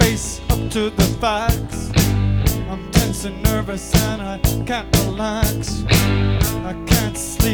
face up to the facts. I'm tense and nervous and I can't relax. I can't sleep